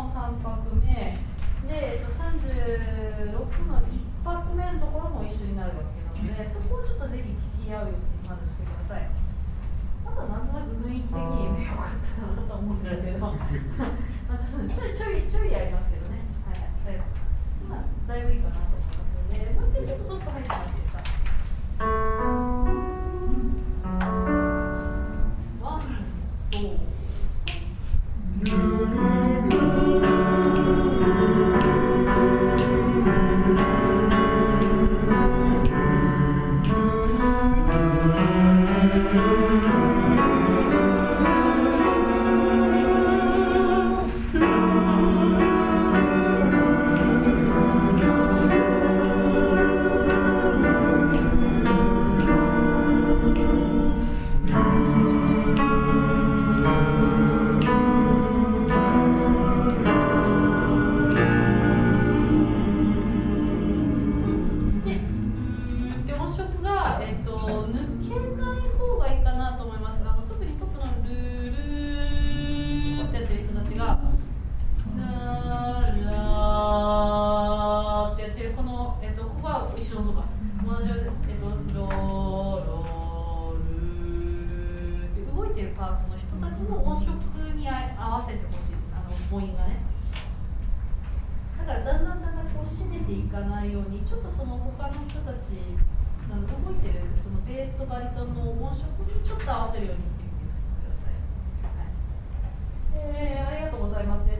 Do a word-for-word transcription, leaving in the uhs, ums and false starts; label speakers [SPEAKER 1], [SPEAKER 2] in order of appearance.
[SPEAKER 1] のさんぱくめで、えっと、さんじゅうろくのいっぱくめのところも一緒になるわけなので、そこをちょっとぜひ聞き合うようにまずしてください。あとはなんとなく雰囲気的に良かったなと思うんですけどまあちょっとちょいちょいちょいやりますけどね、はい、ありがとうございます。まあだいぶいいかなと思いますので、もう一回ちょっとトップ入ってもらっていいですか。ワン、ツー。動いてるそのベースとバリトンの音色にちょっと合わせるようにして